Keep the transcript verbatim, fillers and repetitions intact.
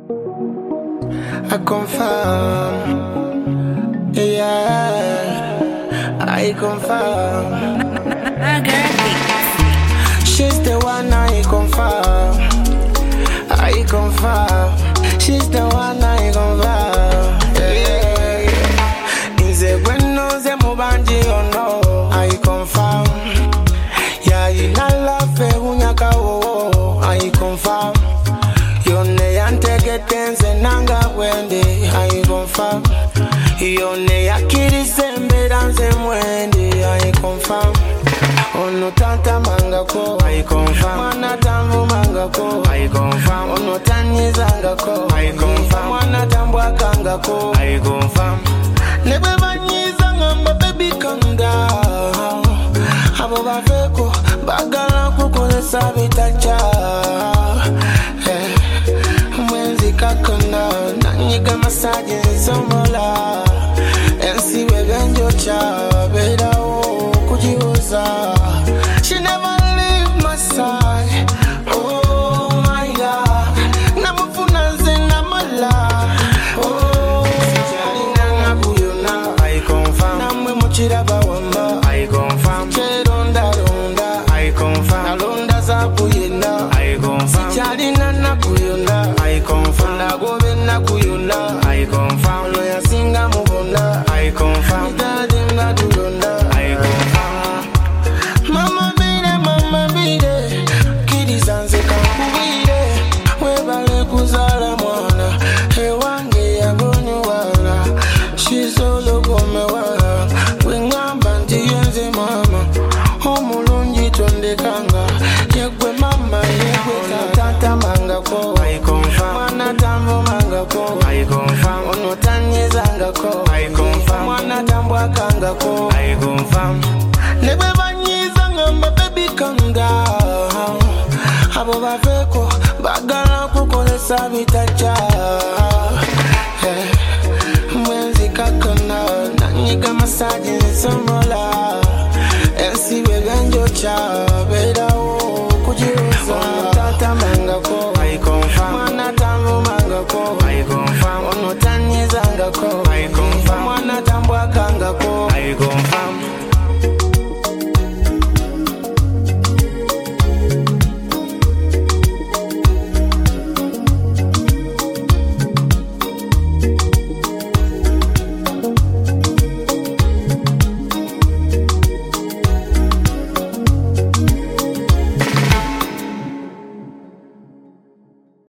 I confirm, yeah, I confirm. She's the one I confirm, I confirm. She's the one I confirm, yeah, yeah. Inze bueno ze mubanji ono, I confirm. Yeah, ina love unyaka wo, I confirm. Yone yantege tenze nanga wende, I confirm. Yone yakiri sembe danze mwende, I confirm. Ono tanta manga ko, I confirm. Mana tamu manga ko, I confirm. Ono tani zanga ko, I confirm. Mana tambwa kanga ko, I confirm. Nebe banyi zanga mba baby kanga. Abo bafeko, bagala kukone sabitacha. Mwenzi kakona, nanyiga masaji nzomola. Ensi wegenjo cha, beda o kujiuza. She never leave my side. Oh my God, namufuna zena mala. Oh, sijalina nakuyona, I confirm. Namwe muchiraba wamba, I confirm. Cheronda ronda, I confirm. Nalonda zapuyenda, I confirm. Sijalina nakuyona, I confirm. Nagobe nakuyona, I confirm. Loya singa mubonda, I confirm. Idadi mnadulonda, I confirm. Mama bide, mama bide, kidi zanze kakubide. Webale kuzala mwana, hewange ya gonyu wala. Shizolo kome wala, wengamba ntiyenze mama. Omulungi tonde kanga, yegwe mama yegwe kanga. Tata manga ko, I confirm. Mwana tambo manga ko, I confirm. Ono tanye zanga ko, I confirm. Mwana tambwa kanga ko, I confirm. Nebe banyi zanga mba baby kanga. Abo bafeko, bagala kukone sabitacha. Mwenzi kakona, nanyiga masaji nzomola. Ensi wegenjo cha.